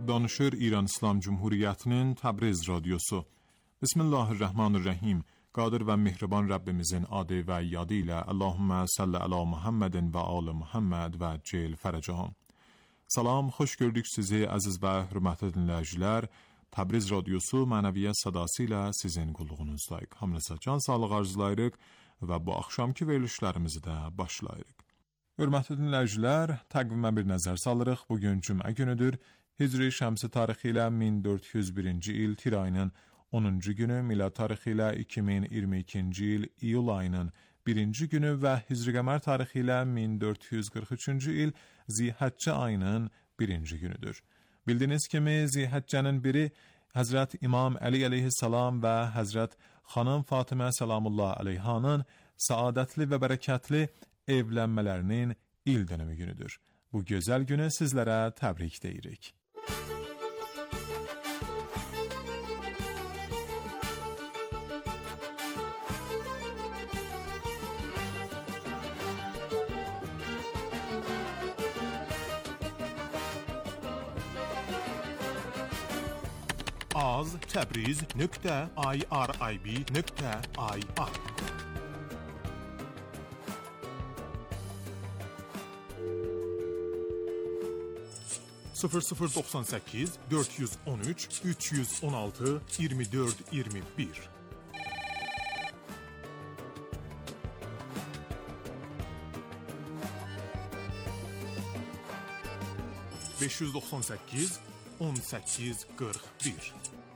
danışır İran İslam Cumhuriyeti'nin Təbriz radyosu. Bismillahirrahmanirrahim. Qadir ve mehriban Rabbimizin adı ve yadı ile Allahümme salli ala Muhammedin ve ali Muhammed ve cel fərəcəhəm. Salam, xoş gördük sizi əziz və hörmətli dinləyicilər. Təbriz radyosu mənəviyyat sadası ilə sizin qulluğunuzdayıq. Hamınıza can sağlığı arzulayırıq və bu axşamki verilişlərimizi də başlayırıq. Hörmətli dinləyicilər, təqvimə bir nəzər salırıq. Bugün cümə günüdür. Hicri şəmsi tarixi ilə 1401-ci il tir ayının 10-cu günü, milad tarixi ilə 2022-ci il iyul ayının 1-ci günü və Hicri qəmər tarixi ilə 1443-cü il Zihəccə ayının 1-ci günüdür. Bildiyiniz kimi Zihəccənin biri Həzrət İmam Əli əleyhissalam və Həzrət xanım Fatimə səlamullah əleyhanın saadətli və bərəkətli evlənmələrinin il dönümü günüdür. Bu gözəl günü sizlərə təbrik deyirik. az.tabriz.irib.ir 0098 413 316 24 21 598 18 41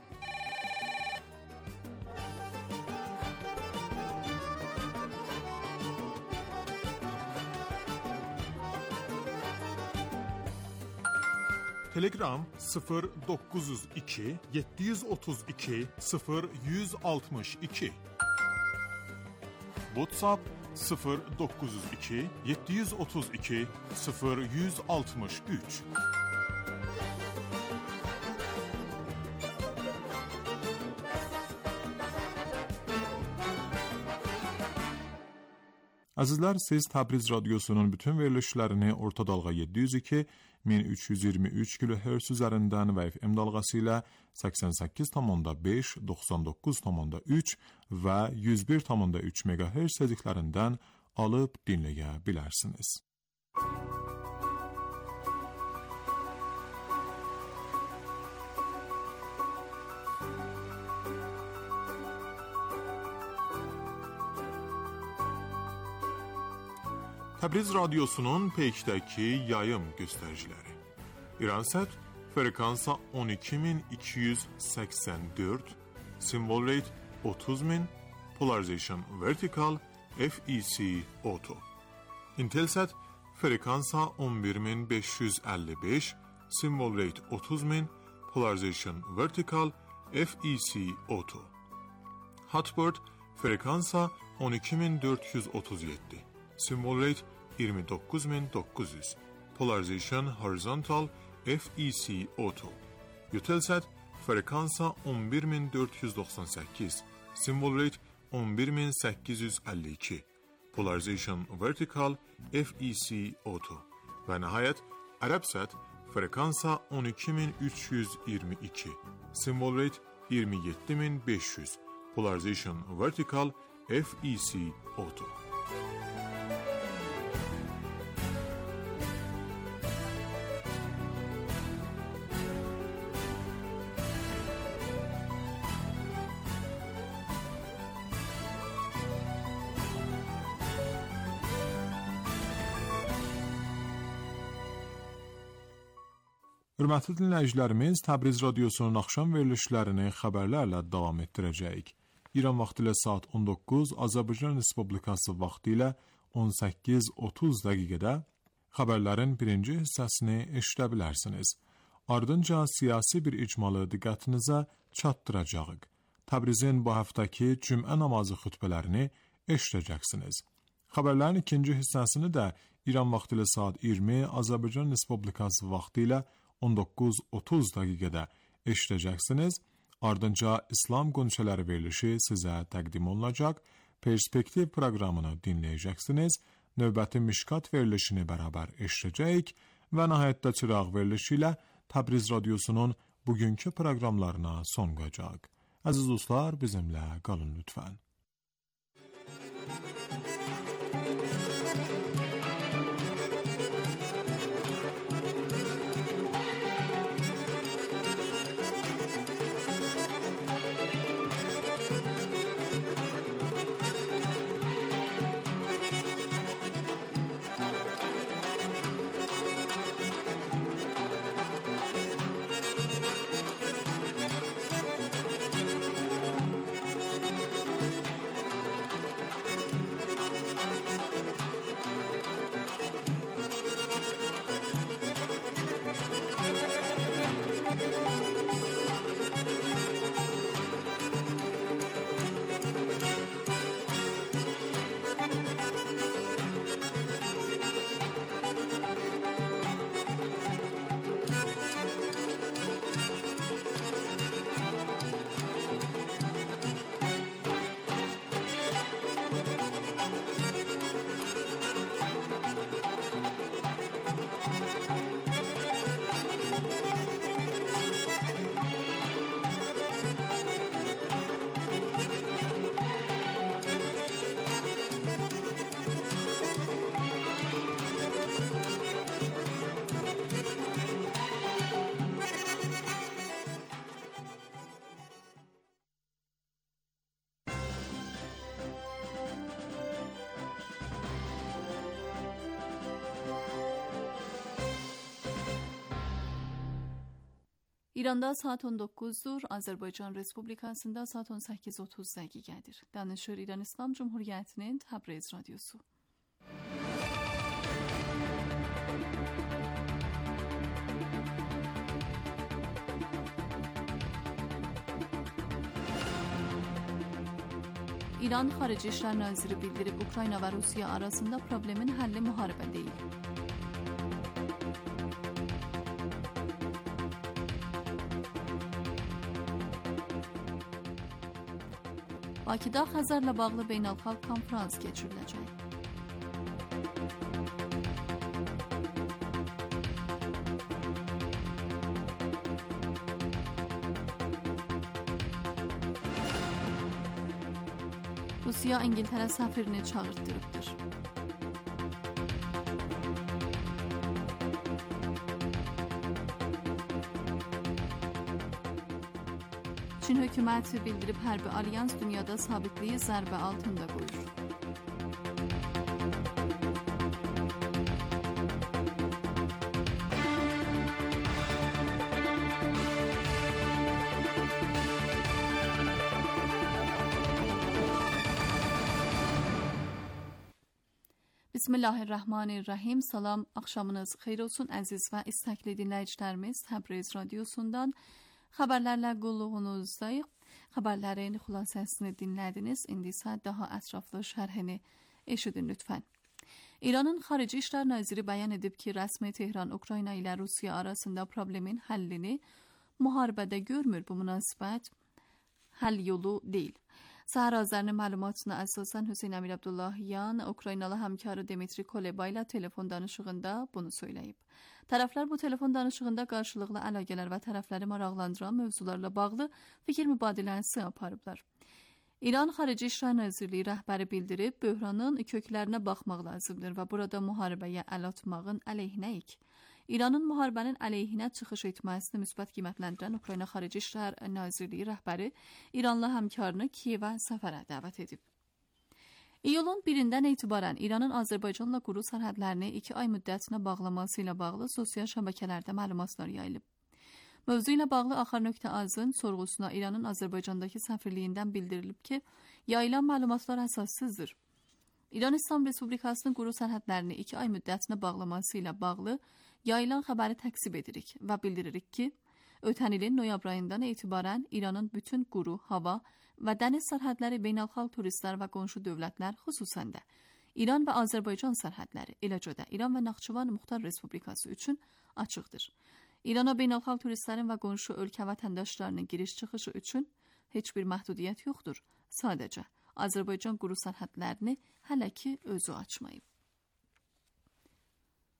Telegram 0902 732 0162 WhatsApp 0902 732 0163 Azizlər, siz Təbriz radyosunun bütün verilişlərini orta dalğa 702 1323 kHz üzərindən və FM dalğası ilə 88,5 99,3 və 101,3 MHz tezliklərindən alıb dinləyə bilərsiniz. Təbriz radyosunun peykdəki yayım göstəriciləri. İransət frekansa 12284, symbol rate 30000, polarization vertical, FEC auto. Intelsat frekansa 11555, symbol rate 30000, polarization vertical, FEC auto. Hotbird frekansa 12437, symbol rate 29900, polarization horizontal, FEC auto. Eutelsat frekansa 11498, symbol rate 11852, polarization vertical, FEC auto. Və nəhayət Arabsat frekansa 12322, symbol rate 27500, polarization vertical, FEC auto. Hörmətli dinləyicilərimiz, Təbriz radyosunun axşam verilişlərini xəbərlərlə davam etdirəcəyik. İran vaxtı ilə saat 19, Azərbaycan Respublikası vaxtı ilə 18:30 dəqiqədə xəbərlərin birinci hissəsini eşidə bilərsiniz. Ardınca siyasi bir icmalı diqqətinizə çatdıracağıq. Təbrizin bu həftəki cümə namazı xütbələrini eşidəcəksiniz. Xəbərlərin ikinci hissəsini də İran vaxtı ilə saat 20, Azərbaycan Respublikası vaxtı ilə 19:30 dəqiqədə eşidəcəksiniz. Ardınca İslam qonşələri verilişi sizə təqdim olunacaq. Perspektiv proqramını dinləyəcəksiniz. Növbəti Mişkat verilişini bərabər eşidəcəyik və nəhayətdə Çıraq verilişi ilə Təbriz Radyosu'nun bugünkü proqramlarına son qoyacaq. Aziz dostlar, bizimlə qalın lütfən. İranda saat 19'dur, Azərbaycan Respublikasında saat 18:30 dəqiqədir. Danışır İran İslam Cumhuriyyətinin Təbriz Radyosu. İran Xarici İşlər Naziri bildirib, Ukrayna və Rusiya arasında problemin həlli müharibə deyil. Bakıda Xəzərlə bağlı beynəlxalq konferans keçiriləcək. Rusiya İngiltərə səfirini çağırtdırıbdır. Çin hökuməti bildirib, hərbi alyans dünyada sabitliyi zərbə altında qoyur. Bismillahirrahmanirrahim. Salam, axşamınız xeyir olsun əziz və istəkli dinləyicilərimiz. Təbriz Radyosu'ndan xəbərlərlə qulluğunuzdayıq. Xəbərlərin xülasəsini dinlədiniz. İndi isə daha ətraflı şərhini eşidin lütfən. İranın Xarici İşlər Naziri bəyan edib ki, rəsmi Tehran Ukrayna ilə Rusiya arasında problemin həllini müharibədə görmür. Bu münasibət həll yolu deyil. Səhər Azərinin məlumatına əsasən Hüseyn Əmir Abdullahyan Ukraynalı həmkarı Dmitri Kuleba ilə telefon danışığında bunu söyləyib. Tərəflər bu telefon danışığında qarşılıqlı əlaqələr və tərəfləri maraqlandıran mövzularla bağlı fikir mübadiləsi aparıblar. İran Xarici İşlər Nazirliyi rəhbəri bildirib, böhranın köklərinə baxmaq lazımdır və burada müharibəyə əl atmağın əleyhinəyik. İranın müharibənin əleyhinə çıxış etməsini müsbət qiymətləndirən Ukrayna Xarici İşlər Nazirliyi rəhbəri İranlı həmkarını Kiyevə səfərə dəvət edib. İyulun 1-dən etibarən İranın Azərbaycanla quru sərhədlərini 2 ay müddətinə bağlaması ilə bağlı sosial şəbəkələrdə məlumatlar yayılıb. Mövzu ilə bağlı Axar.az-ın sorğusuna İranın Azərbaycandakı səfirliyindən bildirilib ki, yayılan məlumatlar əsassızdır. İran İslam Respublikasının quru sərhədlərini 2 ay müddətinə bağlaması ilə bağlı yayılan xəbəri təksib edirik və bildiririk ki, ötən ilin noyabr ayından etibarən İranın bütün quru, hava və dəniz sərhədləri beynəlxalq turistlər və qonşu dövlətlər, xüsusən də İran və Azərbaycan sərhədləri, eləcə də İran və Naxçıvan Muxtar Respublikası üçün açıqdır. İrana beynəlxalq turistlərin və qonşu ölkə vətəndaşlarının giriş-çıxışı üçün heç bir məhdudiyyət yoxdur. Sadəcə Azərbaycan quru sərhədlərini hələ ki özü açmayıb.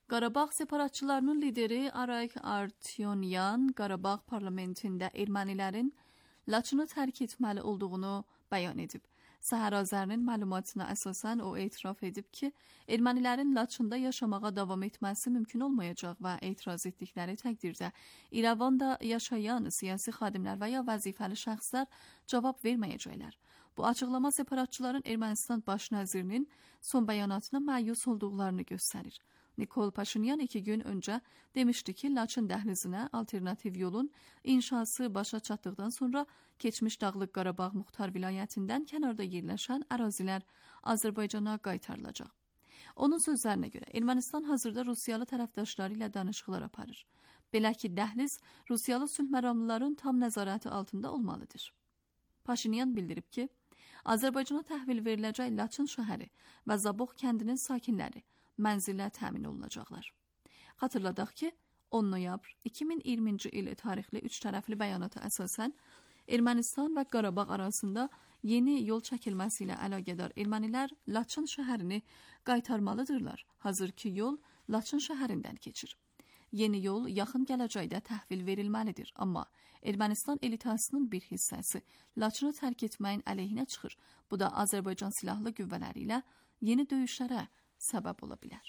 Qarabağ separatçılarının lideri Arayik Artyomyan Qarabağ parlamentində ermənilərin Laçını tərk etməli olduğunu bəyan edib. Səhər Azərinin məlumatına əsasən o etiraf edib ki, ermənilərin Laçında yaşamağa davam etməsi mümkün olmayacaq və etiraz etdikləri təqdirdə İrəvanda yaşayan siyasi xadimlər və ya vəzifəli şəxslər cavab verməyəcəklər. Bu açıqlama separatçıların Ermənistan baş nazirinin son bəyanatına məyus olduqlarını göstərir. Nikol Paşinyan 2 gün öncə demişdi ki, Laçın dəhlizinə alternativ yolun inşası başa çatdıqdan sonra keçmiş Dağlıq Qarabağ Muxtar vilayətindən kənarda yerləşən ərazilər Azərbaycana qaytarılacaq. Onun sözlərinə görə Ermənistan hazırda Rusiyalı tərəfdaşları ilə danışıqlar aparır. Belə ki, dəhliz Rusiyalı sülh məramlıların tam nəzarəti altında olmalıdır. Paşinyan bildirib ki, Azərbaycana təhvil veriləcək Laçın şəhəri və Zabox kəndinin sakinləri mənzillə təmin olunacaqlar. Xatırladaq ki, 10 noyabr 2020-ci il tarixli 3 tərəfli bəyanata əsasən Ermənistan və Qarabağ arasında yeni yol çəkilməsi ilə əlaqədar ermənilər Laçın şəhərini qaytarmalıdırlar. Hazırki yol Laçın şəhərindən keçir. Yeni yol yaxın gələcəkdə təhvil verilməlidir, amma Ermənistan elitasının bir hissəsi Laçını tərk etməyin əleyhinə çıxır. Bu da Azərbaycan silahlı qüvvələri ilə yeni döyüşlərə səbəb ola bilər.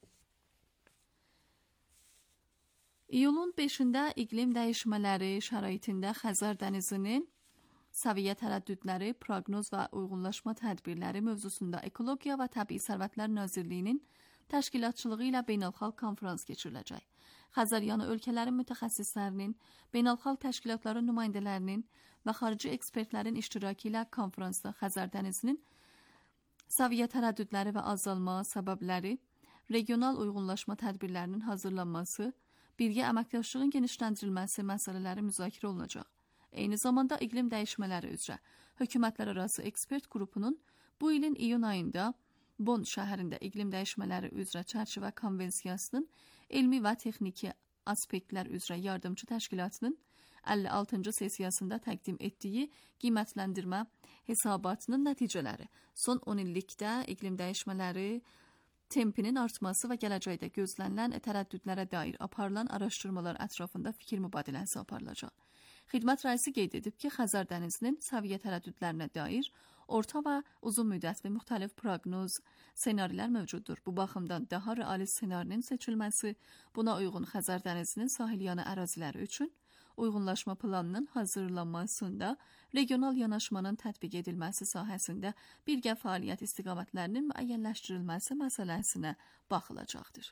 İyulun 5-də iqlim dəyişmələri şəraitində Xəzər dənizinin səviyyə tərəddüdləri, proqnoz və uyğunlaşma tədbirləri mövzusunda Ekologiya və Təbii Sərvətlər Nazirliyinin təşkilatçılığı ilə beynəlxalq konfrans keçiriləcək. Xəzəryanı ölkələrin mütəxəssislərinin, beynəlxalq təşkilatların nümayəndələrinin və xarici ekspertlərin iştirakı ilə konfransda Xəzər dənizinin səviyyə tərəddüdləri və azalma səbəbləri, regional uyğunlaşma tədbirlərinin hazırlanması, birgə əməkdaşlığın genişləndirilməsi məsələləri müzakirə olunacaq. Eyni zamanda iqlim dəyişmələri üzrə hökumətlərarası ekspert qrupunun bu ilin iyun ayında Bonn şəhərində iqlim dəyişmələri üzrə çərçivə konvensiyasının elmi və texniki aspektlər üzrə yardımçı təşkilatının 56-cı sessiyasında təqdim etdiyi qiymətləndirmə hesabatının nəticələri, son 10 illikdə iqlim dəyişmələri tempinin artması və gələcəkdə gözlənilən tərəddüdlərə dair aparılan araşdırmalar ətrafında fikir mübadiləsi aparılacaq. Xidmət rəisi qeyd edib ki, Xəzər dənizinin səviyyə tərəddüdlərinə dair orta və uzun müddətli müxtəlif proqnoz ssenarilər mövcuddur. Bu baxımdan daha real ssenarinin seçilməsi, buna uyğun Xəzər dənizinin sahilyanı əraziləri üçün uyğunlaşma planının hazırlanmasında, regional yanaşmanın tətbiq edilməsi sahəsində birgə fəaliyyət istiqamətlərinin müəyyənləşdirilməsi məsələsinə baxılacaqdır.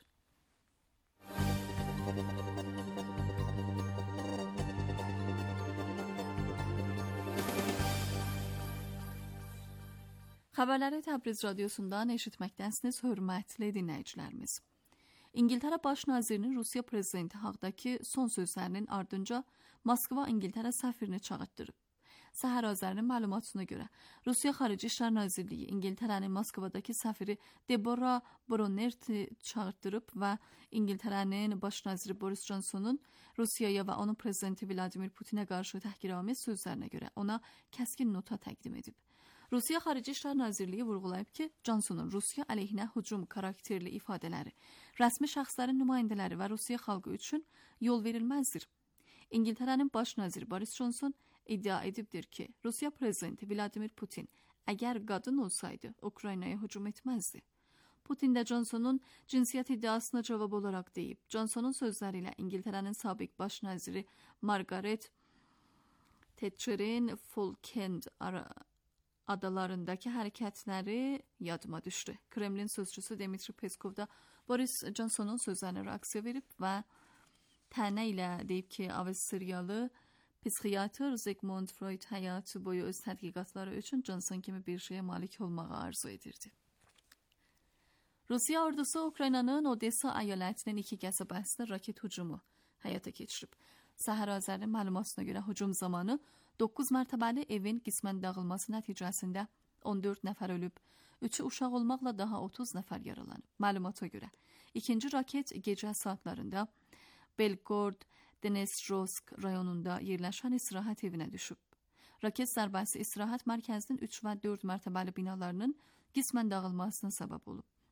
Xəbərləri Təbriz radiosundan eşitməkdənsiniz, hörmətli dinləyicilərimiz. İngiltərə Baş nazirinin Rusiya prezidenti haqdakı son sözlərinin ardınca Moskva İngiltərə səfirini çağırtdırıb. Səhər Azərinin məlumatına görə Rusiya Xarici İşlər Nazirliyi İngiltərənin Moskvadakı səfiri Deborah Bronerti çağırtdırıb və İngiltərənin Baş naziri Boris Johnsonun Rusiyaya və onun prezidenti Vladimir Putinə qarşı təhqiramiz sözlərinə görə ona kəskin nota təqdim edib. Rusiya Xarici İşlər Nazirliyi vurğulayıb ki, Johnsonun Rusiya əleyhinə hücum karakterli ifadələri, rəsmi şəxslərin nümayəndələri və Rusiya xalqı üçün yol verilməzdir. İngiltərənin baş naziri Boris Johnson iddia edibdir ki, Rusiya prezidenti Vladimir Putin əgər qadın olsaydı, Ukraynaya hücum etməzdi. Putin də Johnsonun cinsiyyət iddiasına cavab olaraq deyib. Johnsonun sözləri ilə İngiltərənin sabiq baş naziri Margaret Thatcherin Falkland adalarındakı hərəkətləri yadıma düşdü. Kremlin sözçüsü Dmitri Peskov da Boris Johnsonun sözlərinə reaksiya verib və tənə ilə deyib ki, Avstriyalı psixiatr Sigmund Freud həyatı boyu öz tədqiqatları üçün Johnson kimi bir şeyə malik olmağı arzu edirdi. Rusiya ordusu Ukraynanın Odessa əyalətinin 2 qəsəbəsində raket hücumu həyata keçirib. Səhər Azərinin məlumatına görə hücum zamanı 9 mərtəbəli evin qismən dağılması nəticəsində 14 nəfər ölüb, 3-ü uşaq olmaqla daha 30 nəfər yaralanıb. Məlumata görə ikinci raket gecə saatlarında Belgorod Dnestrovsk rayonunda yerləşən istirahət evinə düşüb. Raket zərbəsi istirahət mərkəzinin 3 və 4 mərtəbəli binalarının qismən dağılmasına səbəb olub.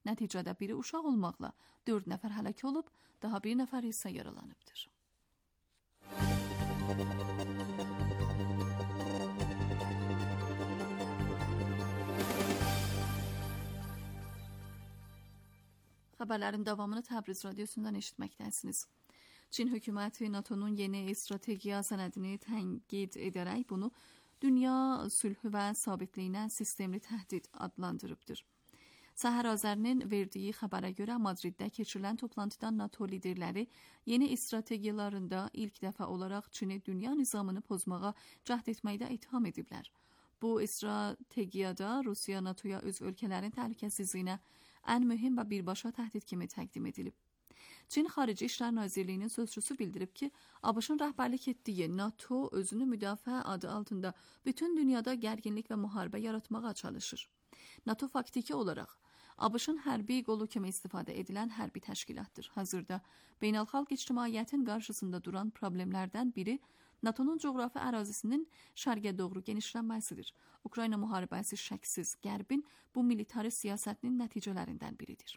Nəticədə biri uşaq olmaqla 4 nəfər həlak olub, daha bir nəfər isə yaralanıbdır. Xəbərlərin davamını Təbriz radiosundan eşitməkdəsiniz. Çin hökuməti NATO'nun yeni strategiya sənədini tənqid edərək bunu dünya sülhü və sabitliyinə sistemli təhdid adlandırıbdır. Səhər Azərinin verdiyi xəbərə görə Madriddə keçirilən toplantıda NATO liderləri yeni strategiyalarında ilk dəfə olaraq Çini dünya nizamını pozmağa cəhd etməkdə ittiham ediblər. Bu strategiyada Rusiya NATO'ya öz ölkələrin təhlükəsizliyinə ən mühüm və birbaşa təhdid kimi təqdim edilib. Çin Xarici İşlər Nazirliyinin sözçüsü bildirib ki, ABŞ-ın rəhbərlik etdiyi NATO özünü müdafiə adı altında bütün dünyada gərginlik və müharibə yaratmağa çalışır. NATO faktiki olaraq ABŞ-ın hərbi qolu kimi istifadə edilən hərbi təşkilatdır. Hazırda beynəlxalq ictimaiyyətin qarşısında duran problemlərdən biri NATO'nun coğrafi ərazisinin şərqə doğru genişlənməsidir. Ukrayna müharibəsi şəksiz Qərbin bu militari siyasətinin nəticələrindən biridir.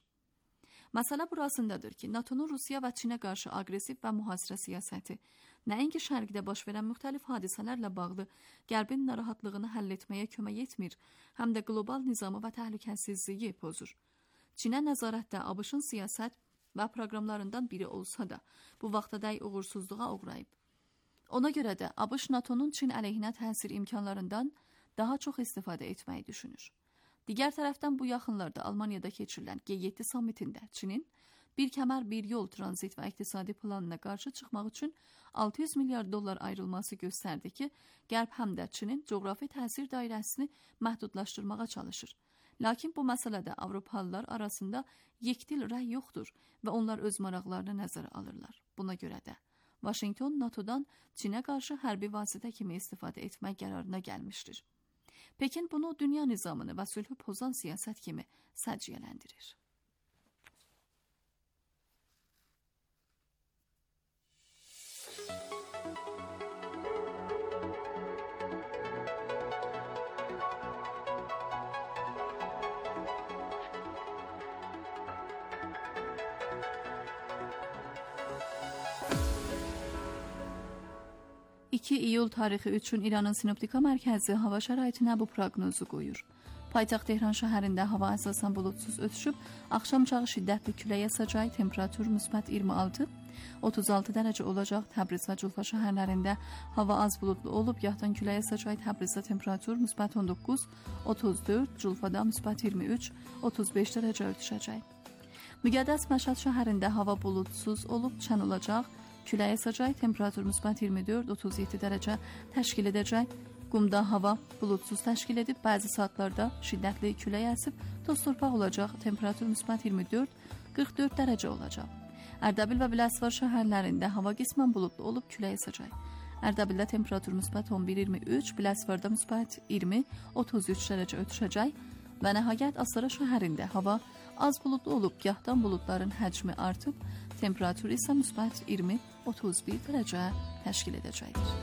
Məsələ burasındadır ki, NATO'nun Rusiya və Çinə qarşı aqressiv və mühasirə siyasəti nəinki şərqdə baş verən müxtəlif hadisələrlə bağlı Qərbin narahatlığını həll etməyə kömək etmir, həm də qlobal nizamı və təhlükəsizliyi pozur. Çinə nəzarətdə ABŞ-ın siyasət və proqramlarından biri olsa da, bu vaxtadək uğursuzluğa uğrayıb. Ona görə də ABŞ NATO'nun Çin əleyhinə təsir imkanlarından daha çox istifadə etməyi düşünür. Digər tərəfdən bu yaxınlarda Almaniyada keçirilən G7 sammitində Çinin bir kəmər bir yol tranzit və iqtisadi planına qarşı çıxmaq üçün 600 milyar dollar ayrılması göstərdi ki, Qərb həm də Çinin coğrafi təsir dairəsini məhdudlaşdırmağa çalışır. Lakin bu məsələdə Avropalılar arasında yekdil rəy yoxdur və onlar öz maraqlarını nəzərə alırlar. Buna görə də Vaşinqton NATO'dan Çinə qarşı hərbi vasitə kimi istifadə etmək qərarına gəlmişdir. Pekin bunu dünya nizamını və sülhü pozan siyasət kimi səciyyələndirir. İyul tarixi üçün İranın Sinoptika Mərkəzi hava şəraitinə bu proqnozu qoyur. Paytaxt Tehran şəhərində hava əsasən buludsuz ötüşüb, axşam çağı şiddətli küləyə əsəcək, temperatur müsbət 26, 36 dərəcə olacaq. Təbriz və Culfa şəhərlərində hava az buludlu olub, gahdan küləyə əsəcək. Təbrizdə temperatur müsbət 19, 34, Culfada müsbət 23, 35 dərəcə ötüşəcək. Müqəddəs Məşhəd şəhərində hava buludsuz olub, çən olacaq. Küləyə əsəcək, temperatur müsbət 24, 37 dərəcə təşkil edəcək. Qumda hava buludsuz təşkil edib, bəzi saatlarda şiddətli küləyə əsib, toz torpaq olacaq, temperatur müsbət 24, 44 dərəcə olacaq. Ərdəbil və Biləsuvar şəhərlərində hava qismən buludlu olub, küləyə əsəcək. Ərdəbildə temperatur müsbət 11-23, Biləsuvarda müsbət 20, 33 dərəcə ötüşəcək və nəhayət Astara şəhərində hava az buludlu olub, gahdan buludların həcmi artıb, temperatur isə müsbət 20-31 dərəcə təşkil edəcəkdir.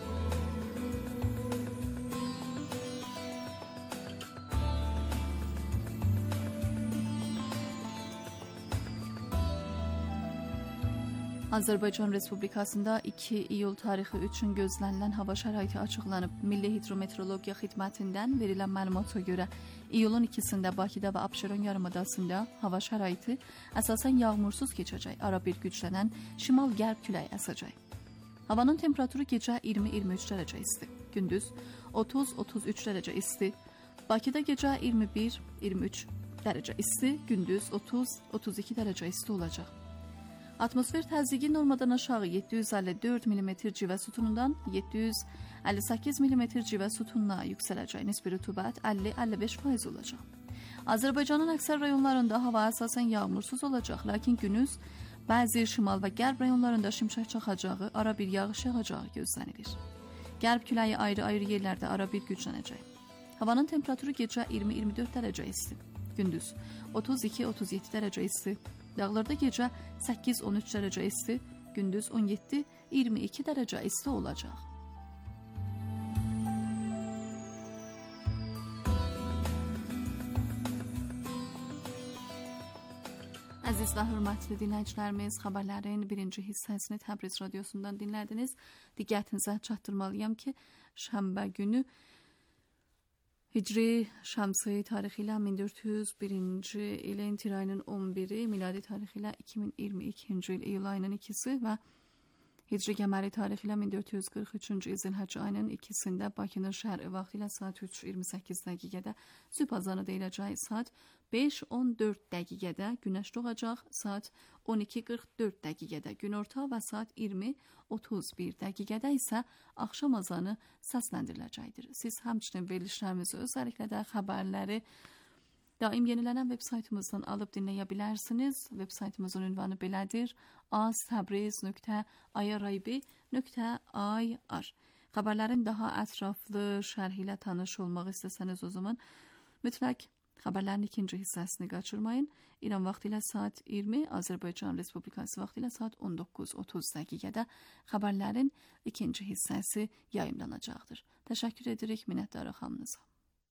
Azərbaycan Respublikasında 2 iyul tarixi üçün gözlənilən hava şəraiti açıqlanıb. Milli Hidrometeorologiya Xidmətindən verilən məlumata görə iyulun 2-sində Bakıda və Abşeron yarımadasında hava şəraiti əsasən yağmursuz keçəcək. Ara bir güclənən şimal-qərb küləyi əsəcək. Havanın temperaturu gecə 20-23 dərəcə isti, gündüz 30-33 dərəcə isti. Bakıda gecə 21-23 dərəcə isti, gündüz 30-32 dərəcə isti olacaq. Atmosfer təzyiqi normadan aşağı 754 mm civə sütunundan 758 mm civə sütununa yüksələcək. Nisbi rütubət 50-55% olacaq. Azərbaycanın əksər rayonlarında hava əsasən yağmursuz olacaq, lakin gündüz bəzi şimal və qərb rayonlarında şimşək çaxacağı, ara bir yağış yağacağı gözlənilir. Qərb küləyi ayrı-ayrı yerlərdə ara bir güclənəcək. Havanın temperaturu gecə 20-24 dərəcə isti, gündüz 32-37 dərəcə isti. Dağlarda gecə 8-13 dərəcə isti, gündüz 17-22 dərəcə isti olacaq. Əziz və hörmətli dinləyicilərimiz, xəbərlərin birinci hissəsini Təbriz radiosundan dinlədiniz. Diqqətinizə çatdırmalıyam ki, şənbə günü Hicri Şəmsi tarixi ilə 1401-ci ilin tir ayının 11-i, miladi tarixi ilə 2022-ci il iyul ayının 2-si və Hicri Qəməri tarixi ilə 1443-cü il Zilhəcc ayının 2-sində Bakının şəhəri vaxtı ilə saat 3:28 dəqiqədə sübh azanı deyiləcək, saat 5:14 dəqiqədə günəş doğacaq, saat 12:44 dəqiqədə günorta və saat 20:31 dəqiqədə isə axşam azanı səsləndiriləcəkdir. Siz həmçinin verilişlərimizi özəlliklə də xəbərləri daim yenilənən web saytımızdan alıb dinləyə bilərsiniz. Web saytımızın ünvanı belədir: aztabriz.irib.ir. Xəbərlərin daha ətraflı şərhi ilə tanış olmaq istəsəniz o zaman mütləq xəbərlərin ikinci hissəsini qaçırmayın. İran vaxtı ilə saat 20, Azərbaycan Respublikası vaxtı ilə saat 19:30 dəqiqədə xəbərlərin ikinci hissəsi yayımlanacaqdır. Təşəkkür edirik, minnətdarıq hamınıza.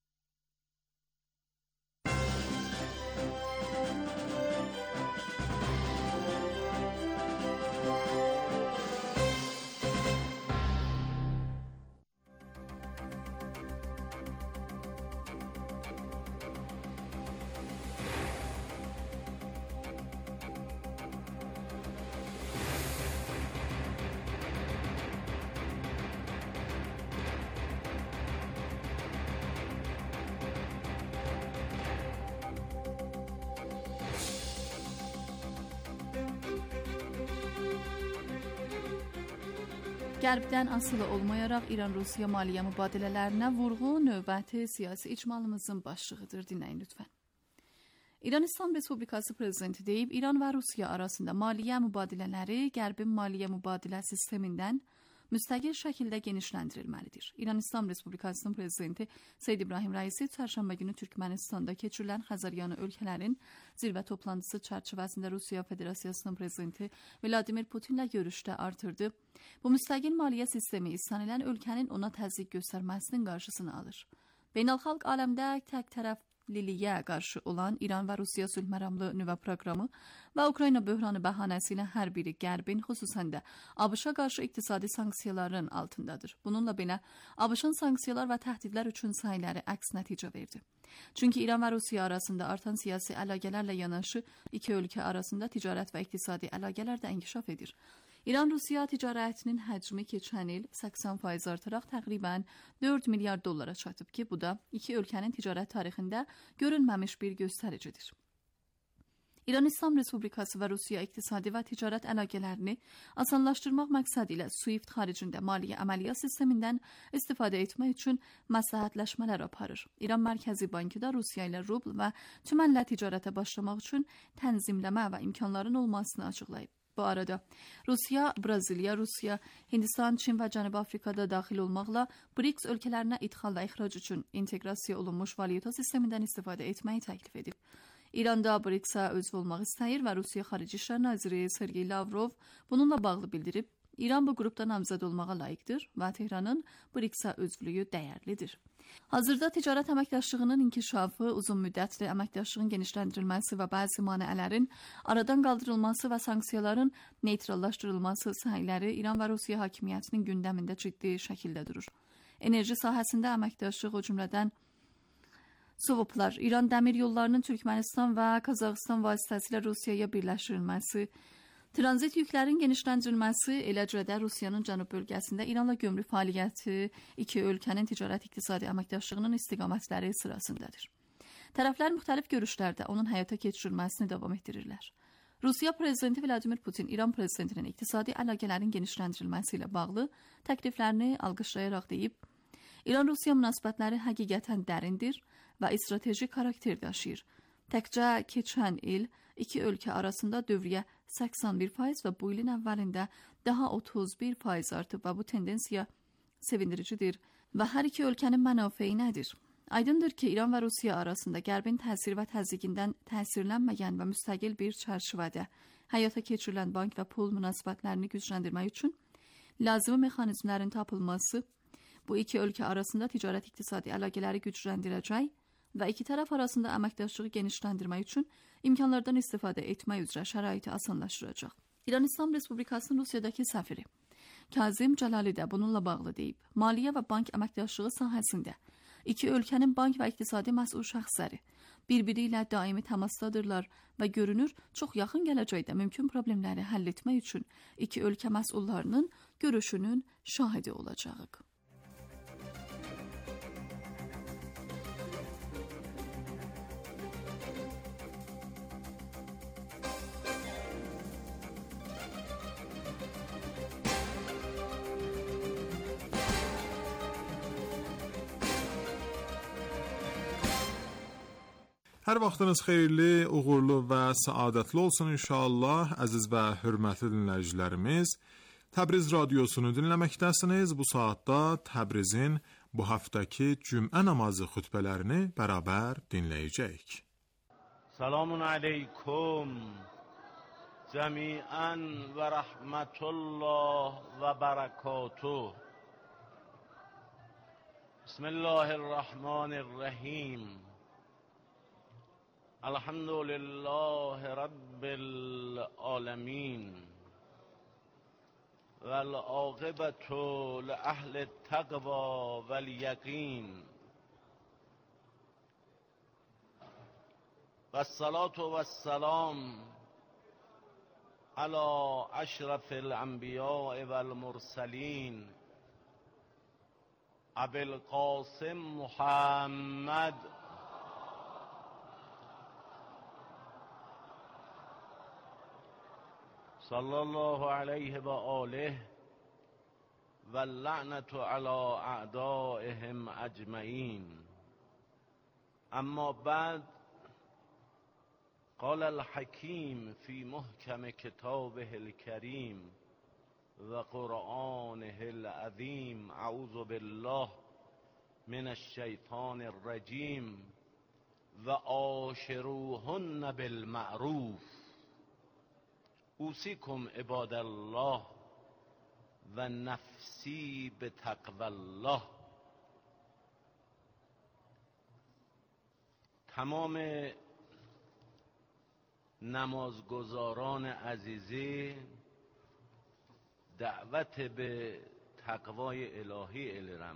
Qərbdən asılı olmayaraq İran-Rusiya maliyyə mübadilələrinə vurğu növbəti siyasi icmalımızın başlığıdır. Dinləyin lütfən. İran İslam Respublikası prezidenti deyib, İran və Rusiya arasında maliyyə mübadilələri Qərbin maliyyə mübadilə sistemindən müstəqil şəkildə genişləndirilməlidir. İran İslam Respublikasının prezidenti Seyyid İbrahim Rəisi çərşənbə günü Türkmənistanda keçirilən Xəzəryanı ölkələrin zirvə toplantısı çərçivəsində Rusiya Federasiyasının prezidenti Vladimir Putinlə görüşdə artırdı. Bu müstəqil maliyyə sistemi istənilən ölkənin ona təzyiq göstərməsinin qarşısını alır. Beynəlxalq aləmdə tək tərəfliliyə qarşı olan İran və Rusiya sülhməramlı nüvə proqramı və Ukrayna böhranı bəhanəsi ilə hər biri Qərbin, xüsusən də ABŞ-a qarşı iqtisadi sanksiyaların altındadır. Bununla belə, ABŞ-ın sanksiyalar və təhdidlər üçün səyləri əks nəticə verdi. Çünki İran və Rusiya arasında artan siyasi əlaqələrlə yanaşı iki ölkə arasında ticarət və iqtisadi əlaqələr də inkişaf edir. İran-Rusiya ticarətinin həcmi keçən il 80% artaraq təqribən 4 milyard dollara çatıb ki, bu da iki ölkənin ticarət tarixində görülməmiş bir göstəricidir. İran İslam Respublikası və Rusiya iqtisadi və ticarət əlaqələrini asanlaşdırmaq məqsədi ilə SWIFT xaricində maliyyə əməliyyat sistemindən istifadə etmək üçün məsləhətləşmələr aparır. İran Mərkəzi Bankı da Rusiya ilə rubl və tümənlə ticarətə başlamaq üçün tənzimləmə və imkanların olmasını açıqlayıb. Bu arada Rusiya, Braziliya, Hindistan, Çin və Cənubi Afrikada daxil olmaqla BRICS ölkələrinə idxal və ixrac üçün inteqrasiya olunmuş valyuta sistemindən istifadə etməyi təklif edib. İran da BRICS-a üzv olmaq istəyir və Rusiya Xarici İşlər Naziri Sergey Lavrov bununla bağlı bildirib, İran bu qrupda namzəd olmağa layiqdir və Tehranın BRICS-a üzvlüyü dəyərlidir. Hazırda ticarət əməkdaşlığının inkişafı, uzun müddətli əməkdaşlığın genişləndirilməsi və bəzi maneələrin aradan qaldırılması və sanksiyaların neytrallaşdırılması sahələri İran və Rusiya hakimiyyətinin gündəmində ciddi şəkildə durur. Enerji sahəsində əməkdaşlıq, o cümlədən Suvoplar, İran dəmir yollarının Türkmənistan və Qazaxıstan vasitəsilə Rusiyaya birləşdirilməsi, tranzit yüklərin genişləndirilməsi, eləcə də Rusiyanın cənub bölgəsində İranla gömrük fəaliyyəti iki ölkənin ticarət iqtisadi əməkdaşlığının istiqamətləri sırasındadır. Tərəflər müxtəlif görüşlərdə onun həyata keçirilməsini davam etdirirlər. Rusiya prezidenti Vladimir Putin İran prezidentinin iqtisadi əlaqələrin genişləndirilməsi ilə bağlı təkliflərini alqışlayaraq deyib, İran-Rusiya münasibətləri həqiqətən dərindir və strateji xarakter daşıyır. Təkcə keçən il iki ölkə arasında dövriyyə 81% və bu ilin əvvəlində daha 31% artıb və bu tendensiya sevindiricidir və hər iki ölkənin mənafeyi nədir? Aydındır ki, İran və Rusiya arasında Qərbin təsir və təzyiqindən təsirlənməyən və müstəqil bir çərçivədə həyata keçirilən bank və pul münasibətlərini gücləndirmək üçün lazımi mexanizmlərin tapılması bu iki ölkə arasında ticarət iqtisadi əlaqələri gücləndirəcək, və iki tərəf arasında əməkdaşlığı genişləndirmək üçün imkanlardan istifadə etmək üzrə şəraiti asanlaşdıracaq. İran İslam Respublikasının Rusiyadakı səfiri Kazim Cəlali də bununla bağlı deyib. Maliyyə və bank əməkdaşlığı sahəsində iki ölkənin bank və iqtisadi məsul şəxsləri bir-biri ilə daimi təmasdadırlar və görünür çox yaxın gələcəkdə mümkün problemləri həll etmək üçün iki ölkə məsullarının görüşünün şahidi olacağıq. Hər vaxtınız xeyirli, uğurlu və səadətli olsun inşallah. Əziz və hörmətli dinləyicilərimiz, Təbriz radiosunu dinləməkdəsiniz. Bu saatda Təbrizin bu həftəki cümə namazı xutbələrini bərabər dinləyəcəyik. Selamun aleykum cəmiən və rəhmətullah və bərəkatuh. Bismillahirrahmanirrahim. Elhamdülillahi Rabbil alemin. Vel âqibetu li ahli taqva vel yaqin. Vessalatu vesselam ala eşrefil enbiya vel mursalin. Abil Qasim Muhammed sallallahu aleyhi ve aleyh ve la'netu ala a'daihim ecmain. Amma ba'd, قال الحكيم في محكم كتابه الكريم وقرآنه العظيم أعوذ بالله من الشيطان الرجيم وعاشروهن بالمعروف أوصيكم عباد الله ونفسي بتقوى الله. تمام نمازگزاران عزیزی دعوت به تقوای الهی الیرم.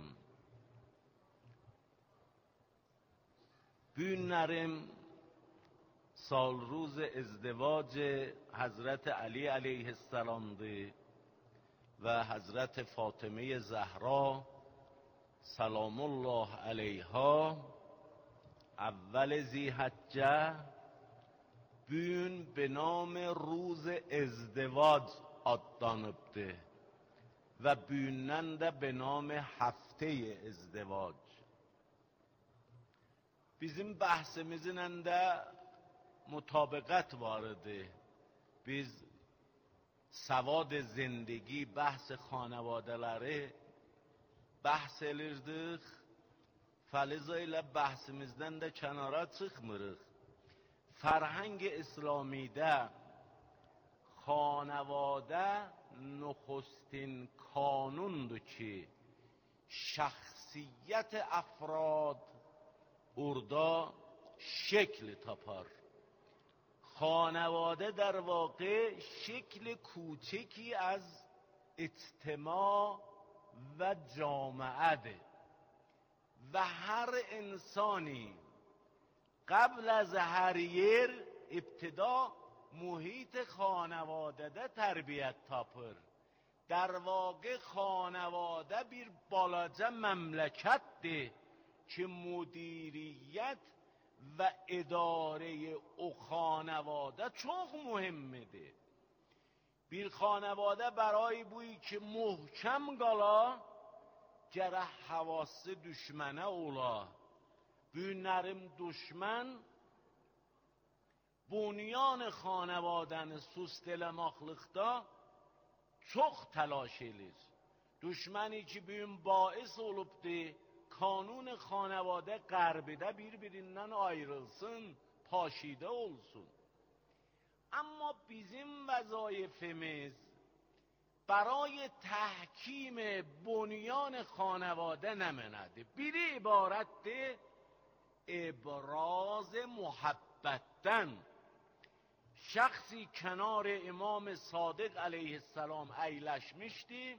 Günlerim sal روز ازدواج حضرت علی علیه السلام'dı و حضرت فاطمه زهرا سلام الله علیها. اول ذی‌حجه bugün به نام روز ازدواج adlanıbdı ve bugünden de به نام هفته ازدواج. Bizim bahsimizin de mutabaqat vardı. Biz savad zindagi bahs xanavadeleri bahs elirdik. Faliza ile bahsimizden de kenara çıkmırıq. فرهنگ اسلامی ده خانواده نخستین کانون دو که شخصیت افراد اردا شکل تاپار. خانواده در واقع شکل کوچکی از اجتماع و جامعه ده و هر انسانی قبل از هر یر ابتدا محیط خانواده ده تربیت تاپر. در واقع خانواده bir balaca memleketdir که مدیریت و اداره o خانواده çok مهمdir. Bir خانواده برای بویی که محکم قala gərək havası düşmənə ola. Günlerim düşman bunyan خانوادن سوستلماخlıqda çok telaş edir. Düşməni ki bugün باعث olubdu kanun خانواده غربیده birbirinden ayrılsın, پاشیده olsun. Ama bizim vظایفimiz برای تحکیم بنیان خانواده نمینده. biri ibaretdir ابراز محبتن. Şahsi kenar İmam Sadık aleyhisselam eyleşmişti.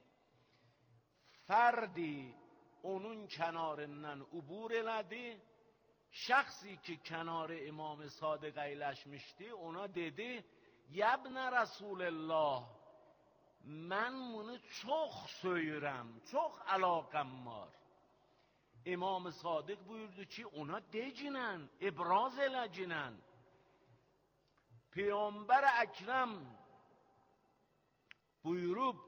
Ferdi onun kenarından ubur eledi. Şahsi ki kenar İmam Sadık eyleşmişti, ona dedi: "Yabne Resulullah, ben bunu çok söyürəm, çok alakam var." İmam Sadık buyurdu ki, ona decinen, ibraz eləcinen. Peygamber Ekrem buyurup,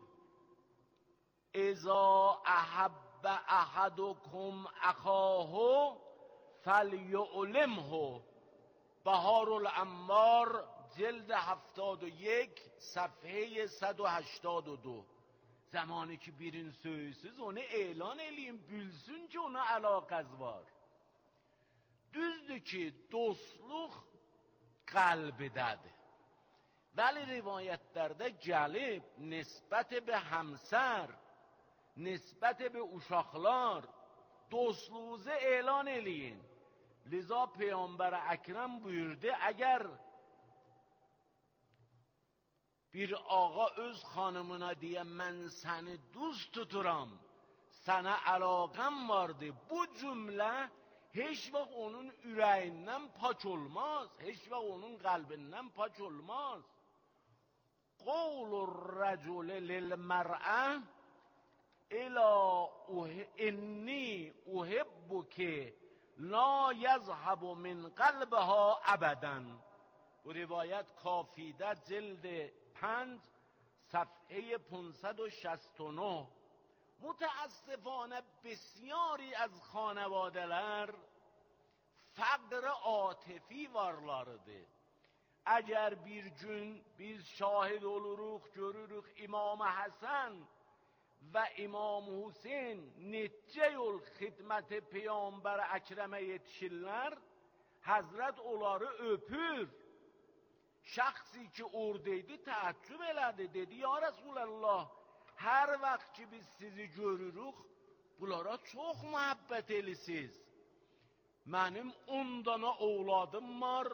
"Eza ahabbe ahadukum akhahu فَلْيُعْلِمْهُ." بهارالانوار جلد 71 صفحه 182. Zamanı ki birin söysüz onu elan eləyim, bilsin ki ona əlaqəz var. Düzdür ki dostluq qəlbidədir. Vəli rivayətlərdə gəlib nisbət be həmsər, nisbət be uşaqlar dostluğunuzu elan eləyin. Liza Peygamber Ekrem buyurdu, eğer bir ağa öz xanımına diye mən səni dost tuturam, sana əlaqəm vardı, bu cümle hiç vaxt onun ürəyindən pak olmaz, hiç vaxt onun qalbindən pak olmaz. Qavlur rəcul lilmər'ə İla inni uhibbuki la yazhabu min qalbiha abadan. Bu rivayet کافیده جلد 5 صفحه 569. متاسفانه بسیاری از خانواده‌lər فقر عاطفی varlarıdır. Eğer bir gün biz şahid oluruq, görürük İmam Hasan ve İmam Hüseyin neçə yol xidmət Peygamber Ekrem'e yetişirlər, Hazret onları öpür. Şahsi ki oradaydı təəccüb elədi, dedi: "Ya Resulallah, her vaxt ki biz sizi görürük, bunlara çok muhabbet elisiz. Mənim 10 dana oğladım var,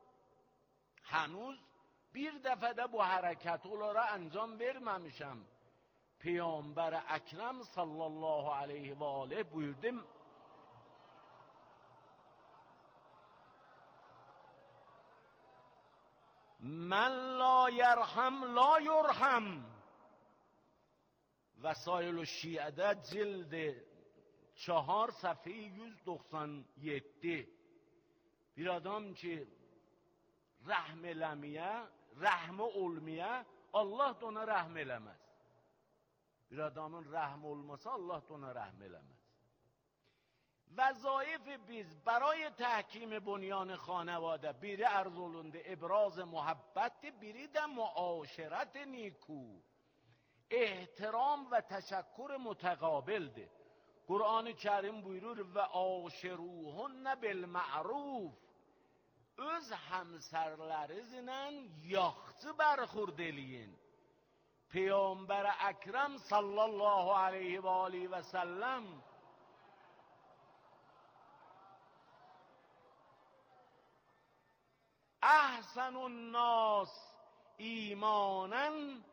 henüz bir dəfədə bu hərəkəti onlara əncam verməmişəm." Peygamber Ekrem sallallahu aleyhi ve aleyh buyurdu: "Men la yerham la yurham." Vesail-i Şia'da cildi 4 صفحه 197. Bir adam ki rahm eləməyə, rahmı olmaya, Allah da ona rahm eləməz. Bir adamın rahm olmasa Allah da ona rahm eləməz. وظایف biz برای تحکیم بنیان خانواده biri arz olundu ابراز محبت، biri de معاشرت نیکو، احترام و تشکر متقابلdir. Kur'an-ı Kerim buyurur ve aşiruhunne bil ma'ruf. Öz həmsərlərinizlə yaxşı bərxurd eləyin. Peygamber Ekrem sallallahu aleyhi ve aleyhi ve sellem احسنُ الناس ایماناً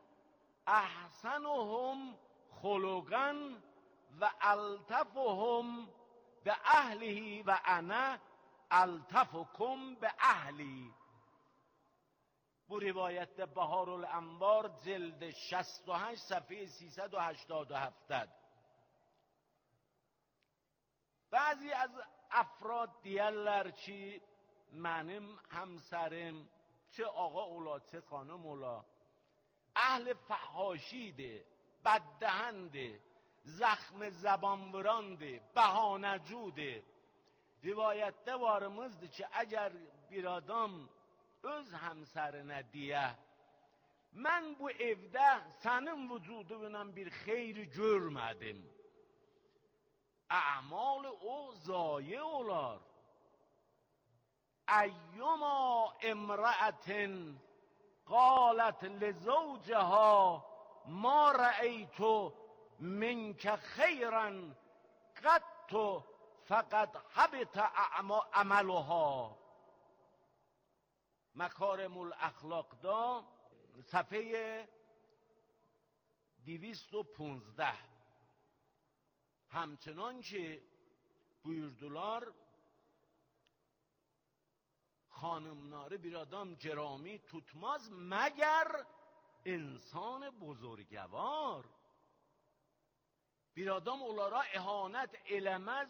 احسنهم خلقاً و الطفهم به اهله و انا الطفکم به اهلی. bu rivayette بهارالانوار جلد 68 صفحه 387. بعضی از افراد دیرler ki mənim همسرم چه آقا اولا چه خانم اولا اهل فحاشیده، بددهنده، زخم زبانورانده، بهانه‌جوده. Rivayette varımızdır ki eğer bir adam öz həmsərinə deyə mən bu evdə sənin vücudundan bir xeyri görmədim, əmal o zayi olar. Əyyuma imra'atin قالت لزوجها ما رأيت منك خيرا قط فقد حبط عملها. مکارم الاخلاق دا صفحه 215. همچنان که buyurdular خانمناره bir adam گرامی tutmaz مگر انسان بزرگوار. bir adam onlara ihanet eləməz.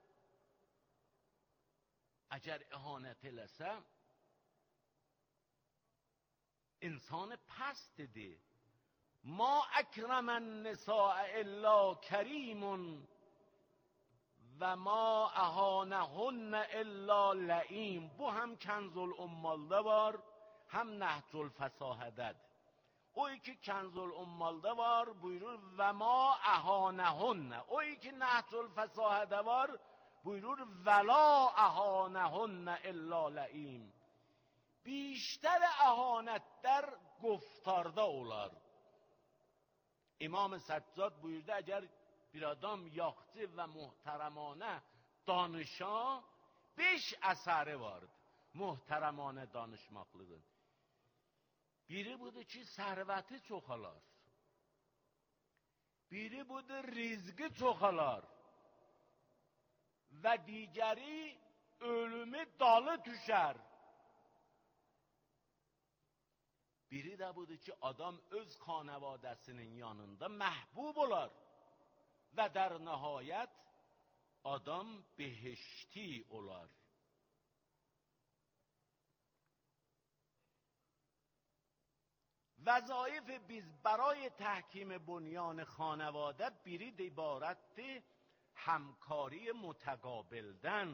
Əgər ihanet eləsə insan پستdir. ما اکرم النساء الا کریم و ما اهانهن الا لئیم. Bu هم کنز الامالده var, هم نهج الفصاحت. اویی که کنز الامالده var buyurur و ما اهانهن. اویی که نهج الفصاحت var buyurur ولا اهانهن الا لئیم. بیشتر اهانت در گفتارda olar. İmam Səccad buyurdu, əgər bir adam yaxşı və muhtərəmanə danışa, 5 əsəri vardır muhtərəmanə danışmaqlığın. Biri budur ki, sərvəti çoxalar. Biri budur, rizqi çoxalar. Və digəri ölümü dalı düşər. Biri də budur ki, adam öz xanavadəsinin yanında məhbub olar və در nəhayət adam behişti olar. وظایف biz برای تحکیم بنیان خانواده biri də ibarətdir همکاری متقابلdən.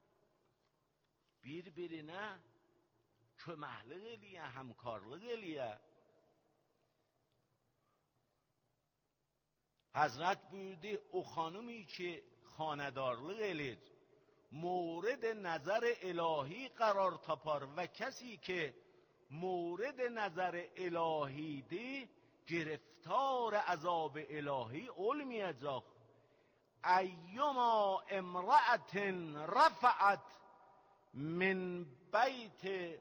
Bir-birinə köməklik eləyə, həmkarlıq eləyə. Həzrət buyurdu, o xanımi ki xanedarlıq eləyir, مورد نظر الهی قرار tapar və کسی که مورد نظر الهیdir گرفتار عذاب الهی olmayacaq. ایما امرأة رفعت من بیت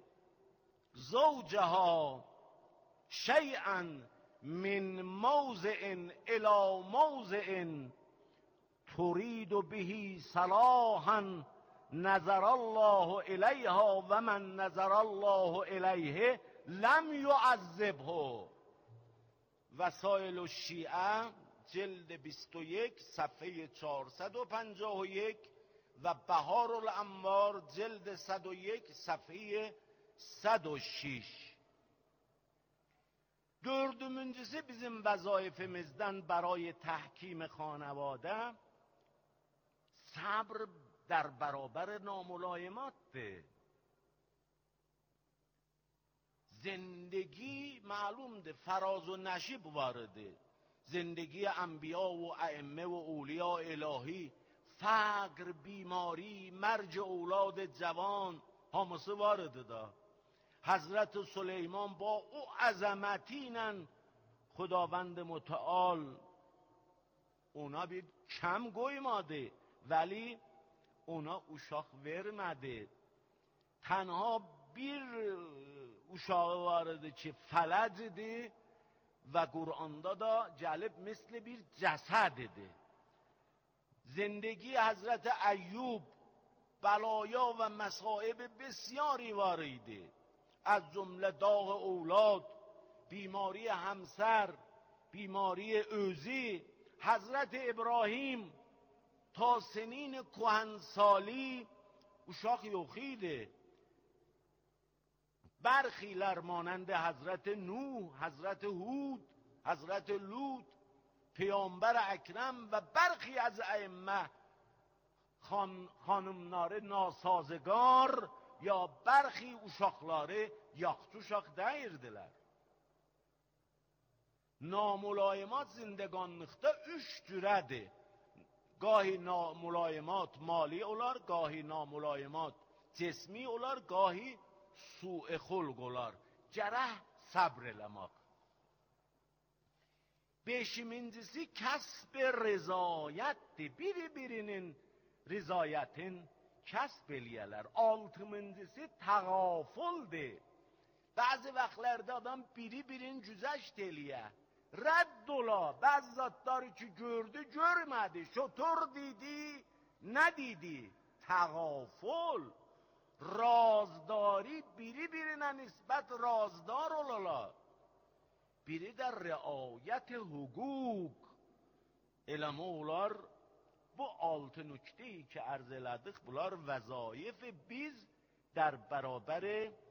زوجها شیئا من موضع الى موضع ترید به صلاحا نظر الله الیها و من نظر الله الیه لم یعذبه. وسائل الشیعه جلد 21 صفحه 451 و بهار الانوار جلد 101 صفحه 106. Dördüncüsü bizim vəzaifimizdən برای تحکیم خانواده صبر در برابر ناملایماتdır. زندگی معلومdır فراز و نشیب وارده. زندگی انبیا و ائمه و اولیاء الهی، فقر، بیماری، مرج اولاد جوان hamısı vardı da. حضرت سلیمان با او عظمتینن خداوند متعال اونا bir کم qoymadı ولی اونا uşaq vermədi. تنها bir uşağı vardı ki فلج idi و قرآنda da gəlib مثل bir جسد idi. زندگی حضرت ایوب بلایا و مصائب بسیاری واریده، از جمله داغ اولاد، بیماری همسر، بیماری اوزی. حضرت ابراهیم تا سنین کهنسالی uşaq yox idi. برخیler مانند حضرت نوح، حضرت هود، حضرت لوط، پیامبر اکرم و برخی از ائمه خانمları ناسازگار یا برخی uşaqları yaxşı uşaq deyirdilər. ناملایمات زندگانlıqda 3 cürədir. گاهی ناملایمات مالی olar, گاهی ناملایمات جسمی olar, گاهی سوء خلق olar. Gərək sabr eləmək. Beşincisi kəsb rızayətdir. Biri-birinin rizayetin kəsb eləyələr. Altıncısı təğafuldir. Bəzi vaxtlarda adam biri-birin güzəşt eləyə, rədd ola. Bəzi zatları ki gördü, görmədi, şotur didi, nə didi? Təğaful. Razdari, biri-birinə nisbət razdar olala. Biri də riayət hüquq. Eləmə olar, bu 6 nükteyi ki arz elədik, bunlar vəzayif biz در برابر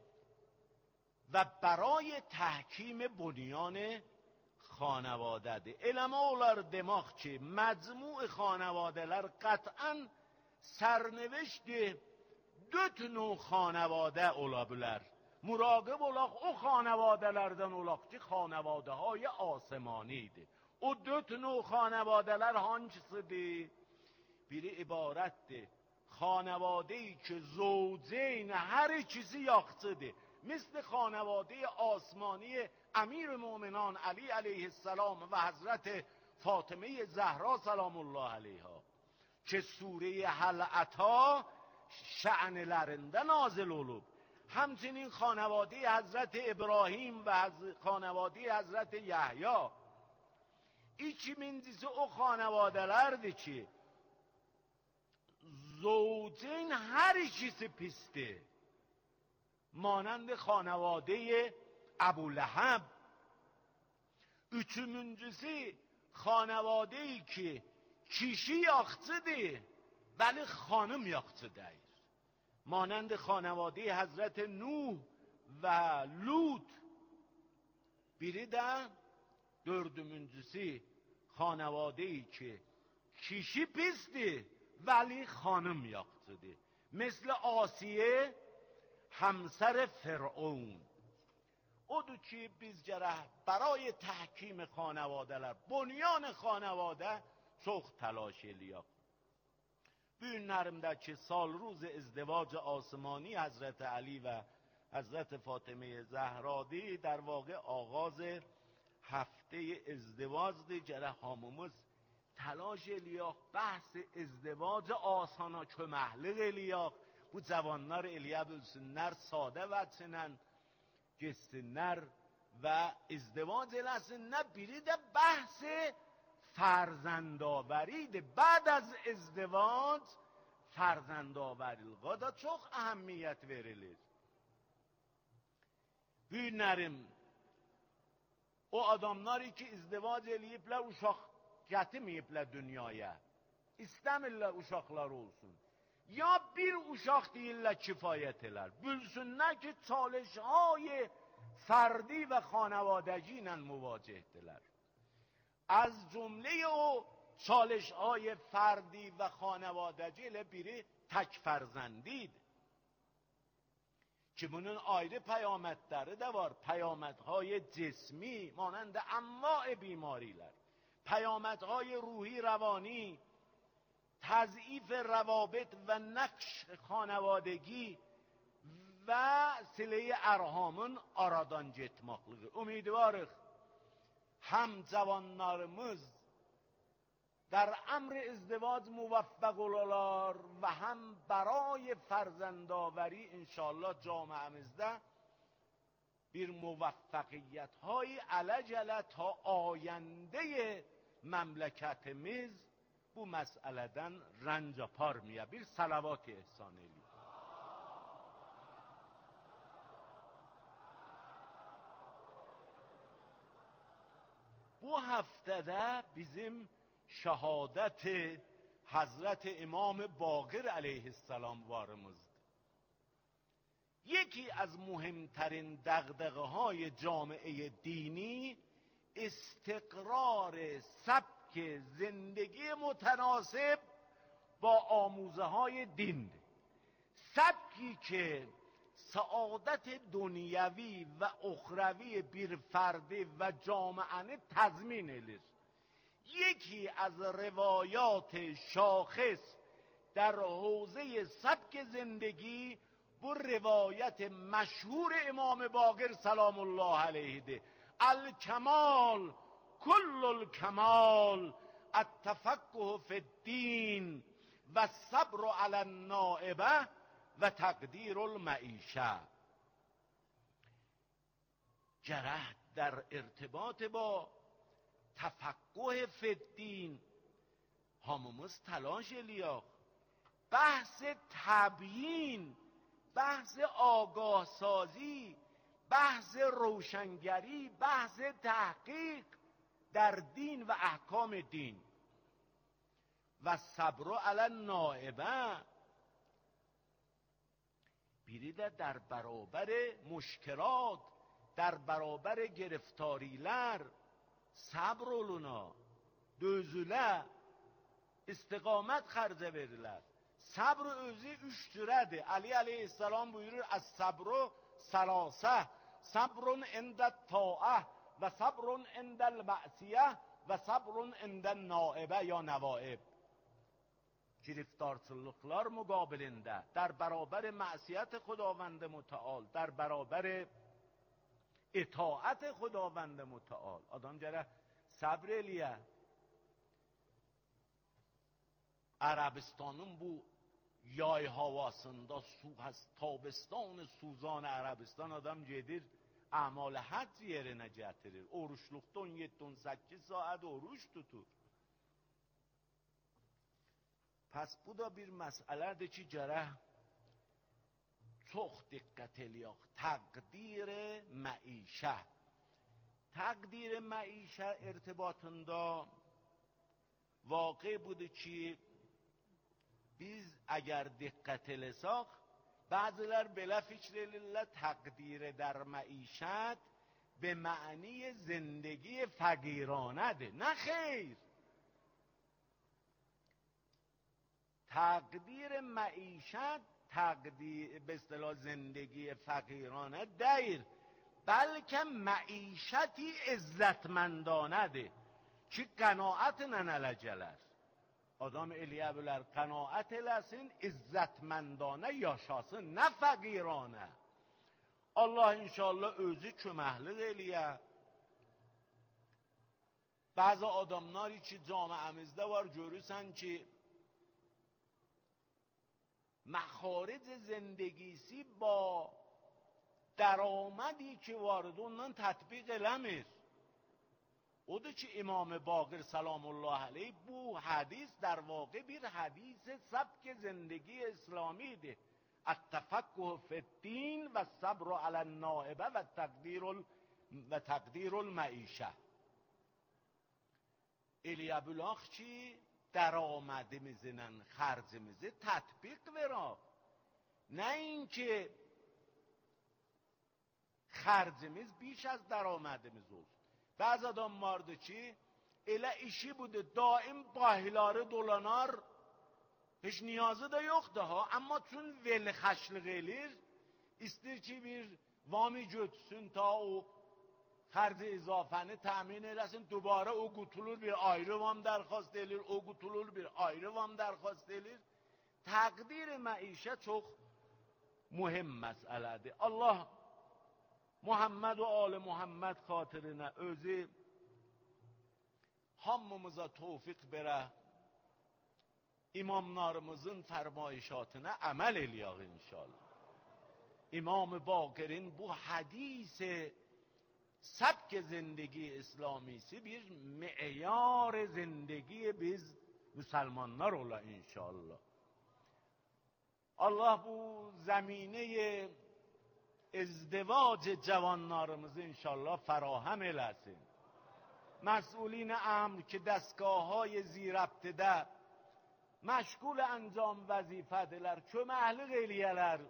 و برای تحکیم بنیان خانواده ده. Eləmə olar demək ki, məcmu xanavadələr qətən sərnevişdi 4 növ xanavadə ola bilər. Muraqib olaq o xanavadələrdən olaq ki, xanavadəهای آسمانیdir. O 4 növ xanavadələr hansıdır? Biri ibarətdir. خانواده‌ای که زوجین هر چیزی یاخته مثل خانواده آسمانی امیر مومنان علی علیه السلام و حضرت فاطمه زهرا سلام الله علیها که سوره هل اتی شأنlerinde نازل olub. همچنین خانواده حضرت ابراهیم و خانواده حضرت یحیی. İkincisi o xanavadələrdir ki زوجین هر چیزی pisdir. مانند خانواده ابولهب. Üçüncüsü خانواده‌ای که kişi yaxçıdır ولی خانم yaxçı deyil. مانند خانواده حضرت نوح و لوط. Biri də dördüncüsü خانواده‌ای که kişi pisdir ولی خانم yaxçıdır. مثل آسیه همسر فرعون. odur ki biz gərək برای تحکیم خانواده‌lər, بنیان خانواده çox تلاش eləyək. Bu günlərimdəki sal روز ازدواج آسمانی حضرت علی و حضرت فاطمه زهرا در واقع آغاز هفته ازدواجdır. Gərək hamımız تلاش eləyək, bəhs ازدواج asana köməklik eləyək. Bu cavanlar eləyə bilsinlər, sadə vəçinən geçsinlər və ازدواج eləsinlər. Biri də bəhs فرزندآوریdir. بعد از ازدواج فرزندآوری‌yə da çox əhəmiyyət verilir. Bu günlərim o adamları ki ازدواج eləyiblər, uşaq gətirməyiblər dünyaya, istəmirlər uşaqlar olsun. Ya bir uşaq deyirlər kifayət elər. Bilsinlər ki چالش‌های فردی و خانوادگی ilə مواجه‌dirlər. از جمله o چالش‌های فردی و خانوادگی ilə biri tək فرزندیdir. Ki bunun ayrı پیامدləri də var. پیامدهای جسمی مانند انواع بیماریlər. پیامدهای روحی روانی، تضعیف روابط و نقش خانوادگی و صله ارhamın aradan getməklidir. Ümidvarıq هم cavanlarımız در امر ازدواج موفق olalar و هم برای فرزندآوری انشاءالله جامعemizdə bir موفقیت های عجله تا آینده memləkətimiz bu məsələdən rənc aparmaya. Bir salavat ihsan edin. Bu həftədə bizim şəhadət Hazret İmam Baqir aleyhisselam varımızdır. یکی از مهمترین دغدغه‌های جامعه دینی استقرار سبک زندگی متناسب با آموزه‌های دین. سبکی که سعادت دنیوی و اخروی bir فرد و جامعه تضمین edir. یکی از روایات شاخص در حوزه سبک زندگی bu روایت مشهور امام باقر سلام الله علیه ده. الکمال کل الکمال التفقه فی الدین و صبر علی النائبه و تقدیر المعیشه. جرح در ارتباط با تفقه فی الدین هممز تلاش الیا، بحث تبیین، بحث آگاه سازی، بحث روشنگری، بحث تحقیق در دین و احکام دین. و صبر علی النائبه، بیریده در برابر مشکلات، در برابر گرفتاریler sabr oluna, dözülə, istiqamət xərcə verilir. Sabr özü üç türədir. Ali aleyhisselam buyurur, "Es-sabru salasə, sabrun indət ta'ah və sabrun indəl ma'siyeh və sabrun indəl naibə ya nevaib." گرفتارçılıklar müqabilində, در برابر معصیت خداوند متعال، در برابر اطاعت خداوند متعال آدم جره صبر eliyə. Ərəbistanın bu yay havasında, tabistan suzan Ərəbistan adam gedir əmal həcc yerinə gətirir. Oruçluqda 17-18 saat oruç tutur. Pəs bu da bir məsələdir ki, gərək çox diqqət eləyək. Təqdir məişə. Təqdir məişə irtibatında واقع بوده ki biz اگر دقت eləsək بعضیlər belə fikr elirlər تقدیر در معیشت به معنی زندگی فقیرانه ده. نه خیر، تقدیر معیشت تقدیر به اصطلاح زندگی فقیرانه دیر، بلکه معیشتی عزتمندانه ده ki qənaət nənələcələr. Adam eləyə bilər, qənaət eləsin, izzətməndana yaşasın, nə fəqiranə. Allah inşallah özü köməklik eləyə. Bazı adamlar ki camiəmizdə var, görürsən ki مخارج زندگیسی با درآمدی که وارد اونdan تطبیق eləmir. Odur ki İmam Baqir سلام الله علیه bu hadis در واقع bir hadis سبک زندگی اسلامیdir. التفقه فی الدین و الصبر علی النائبه و تقدیر المعیشه. Eləyə bilək ki درآمدimizlə xərcimizi tətbiq verək. Nəinki xərcimiz بیش از درآمدimiz olsun. Bəzi adam vardı ki elə işi budur, daim bahiları dolanar, heç niyazı da yoxdur ha, amma çün velxəşlik eləyir, istir ki bir vami götürsün ta o xərci izafəni təmin eləsin, dubara o qutulur bir ayrı vam dərxast edir, o qutulur bir ayrı vam dərxast edir. Təqdir məişə çox mühim məsələdir. Allah Muhammed و آل محمد خاطرینə özü hamımıza tövfiq verə, imamlarımızın fərmayişatına əməl eləyək inşallah. İmam Baqirin bu hadis سبک زندگی اسلامیسی bir معیار زندگی biz Müslümanlar ola inşallah. Allah bu زمینه ازدواج جوانlarımızı inşallah فراهم eləsin. مسئولین امر که دستگاه های زیرابطه مشغول انجام وظیفه دیlər köməklik eləyələr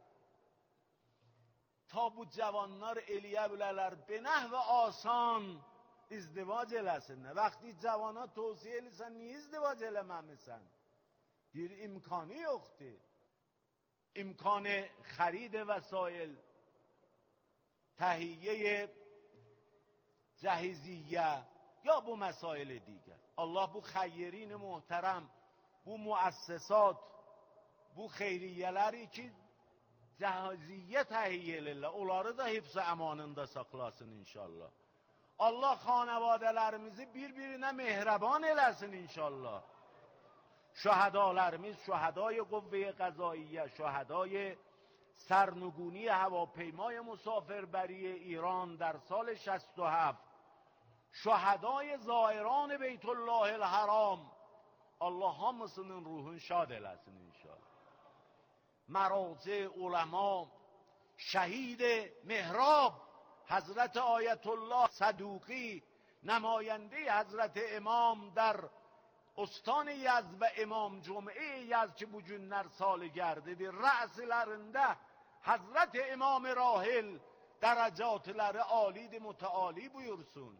تا bu cavanlar eləyə bilərlər به نحو آسان ازدواج eləsinlər. وقتی cavana توصیه eləsən niyə ازدواج eləməmisən؟ bir imkanı yoxdur. امکان خرید وسایل، تهیه جهیزیه یا bu مسائل دیگر. Allah bu خیرین محترم، bu müəssisat، bu xeyriyyələri ki cəhaziyyə təhiyyə edirlər, onları da hifz əmanında saxlasın inşallah. Allah xanavadələrimizi bir-birinə mehriban eləsin inşallah. şuhadalarımız şuhadای قوه قضاییه، شهدای سرنگونی هواپیمای مسافربری ایران در سال 67، şuhadای زائران بیت الله الحرام، Allah hamısının ruhun şad eləsin inşallah. Maraci ulema، شهید محراب حضرت آیت الله صدوقی، نماینده حضرت امام در استان Yazd ve İmam Cum'e Yazd ki bu günler salıgerdedir. Rəslərində Hazreti İmam-ı Rahil derecatları alid müteali buyursun.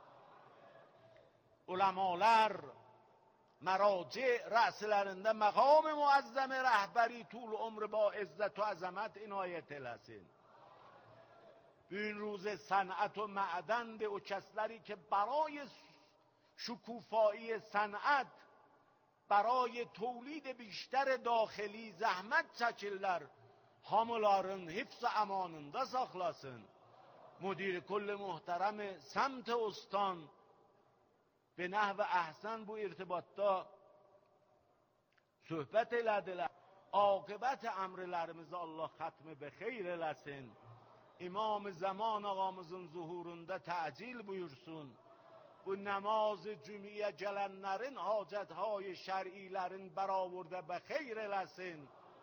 Ulemalar meraci rəslərində məqam muazzam rəhbəri طول عمر با عزت و عظمت عنایت eləsin. Bu این روز صنعت و معدن به او کسleri که برای شکوفایی صنعت، برای تولید بیشتر داخلی zəhmət çəkirlər. Hamıların hifz amanında saxlasın. Müdir kul muhterem semt ustan به نحو احسن bu irtibatda söhbət elədilər. Aqibət əmrlərimizi Allah xətmi be xeyr eləsin. İmam zaman ağamızın zuhurunda təcil buyursun. Bu namaz cümiyə gələnlərin hacətهای şər'ilərin bərabərdə be xeyr eləsin.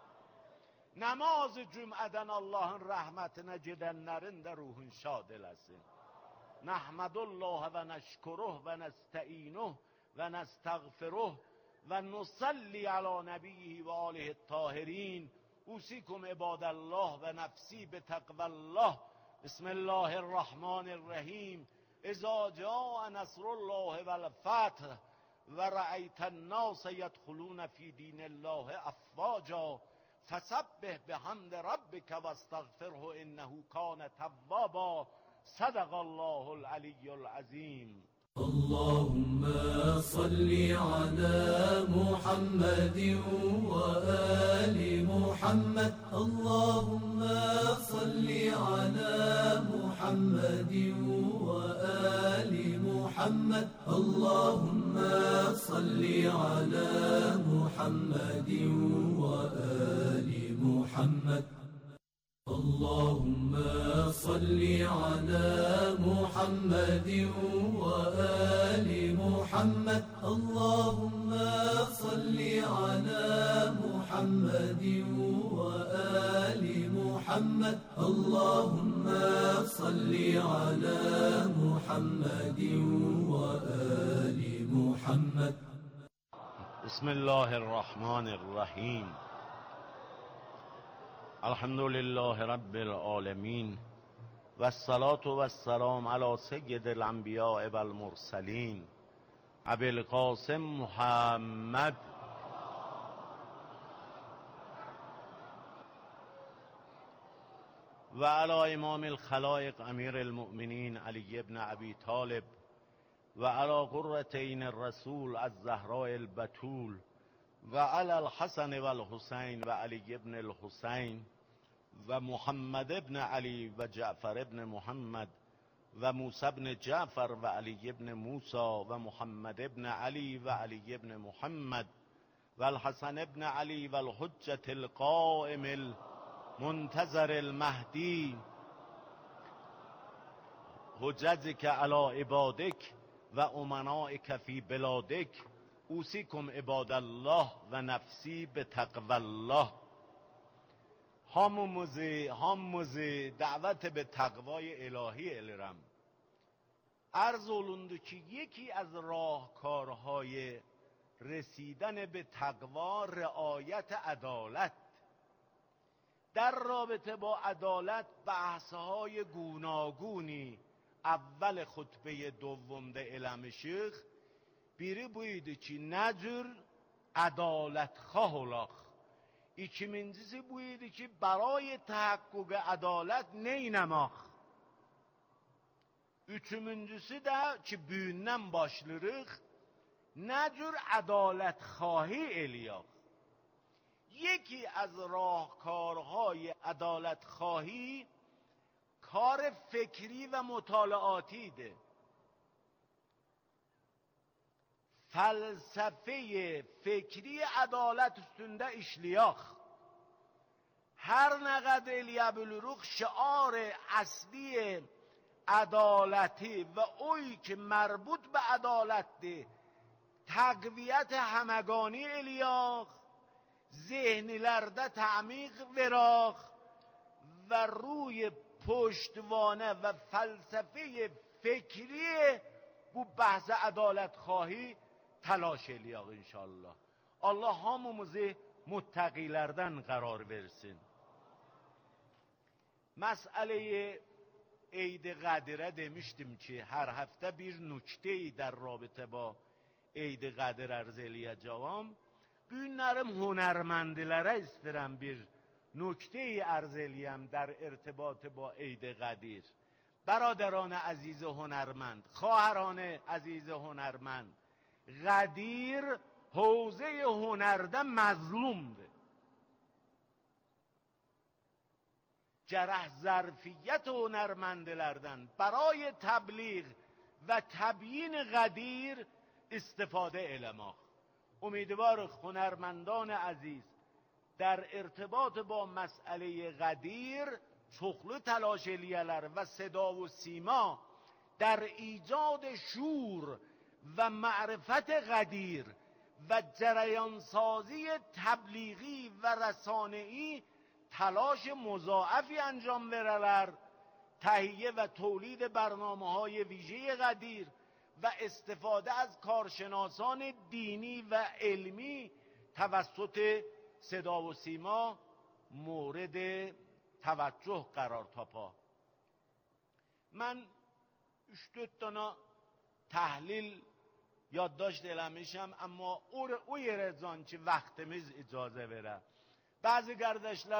Namaz cümədən Allahın rəhmətinə gedənlərin də ruhun şad eləsin. نحمد الله و نشکره و نستعینه و نستغفره و نصلی علی نبیه و آله الطاهرین. اوصیکم عباد الله و نفسی بتقوی الله. بسم الله الرحمن الرحیم. اذا جاء نصر الله و الفتح و رأیت الناس یدخلون فی دین الله افواجا فسبح بحمد ربک واستغفره انه کان توابا. صدق الله العلی العظیم. اللهم صل على محمد وآل محمد. اللهم صل على محمد وآل محمد. اللهم صل على محمد وآل محمد. اللهم صل على محمد وآل محمد. اللهم صل على محمد وآل محمد. اللهم صل على محمد وآل محمد. بسم الله الرحمن الرحیم. الحمد لله رب العالمین و الصلاة و السلام علی سید الانبیاء و المرسلین ابی القاسم محمد و علی امام الخلائق امیر المؤمنین علی ابن ابی طالب و علی قرتین الرسول الزهراء البتول و علی الحسن و الحسین و علی ابن الحسین و محمد ابن علی و جعفر ابن محمد و موسی ابن جعفر و علی ابن موسی و محمد ابن علی و علی ابن محمد و الحسن ابن علی و الحجة القائم المنتظر المهدی حجتك علی عبادك و امنائك فی بلادك. اوصیکم عباد الله و نفسی به تقوی الله. hamımızı davet به تقوای الهی elirəm. عرض olundu ki یکی از راهکارهای رسیدن به تقوا رعایت عدالت. در رابطه با عدالت بحث‌های گوناگونی اول خطبه دوم ده eləmişik. Biri buydu ki necür adaletxah olaq. İkincisi buydu ki برای تحقق adalet neyləmək. Üçüncüsü də ki büyündən başlayırıq. Necür عدالتخواهی eləyək. یکی از راهکارهای عدالتخواهی کار فکری و مطالعاتی ده. felsefe fikri adalet üstünde işliyak. Her ne kadar eliyabülürük şiar asli adaleti ve oy که مربوط به عدالت تقویت همگانی الیاق، ذهنilerde تعمیق وراق و روی پشتوانه و فلسفه فکری bu بحث عدالت خواهی تلاش الیاق inşallah. Allah hamımızı muttaqilerden قرار versin. مسئله عید قدره demiştim ki her hafta bir nükteyi در رابطه با عید قدر arz eləyəcəyəm. Bu günlərim hünərməndilərə istəyirəm bir nükteyi arz eləyəm در ارتباط با عید قدیر. برادران عزیز هنرمند، خواهران عزیز هنرمند، قدیر حوزه هنرده مظلومده. Cerah zarfiyet هنرمندlerden برای تبلیغ و تبیین قدیر استفاده ایلماق. امیدوار هنرمندان عزیز در ارتباط با مسئله قدیر çoxlu تلاش الیلر و صدا و سیما در ایجاد شور و معرفت قدیر و جریانسازی تبلیغی و رسانه‌ای تلاش مضاعفی انجام برلر، تهیه و تولید برنامه‌های ویژه قدیر و استفاده از کارشناسان دینی و علمی توسط صدا و سیما مورد توجه قرار تاپا. من 3-4 تا تحلیل یادداشت eləmişəm, amma o yerəcən ki vaxtımız icazə verə. Bazı qardaşlar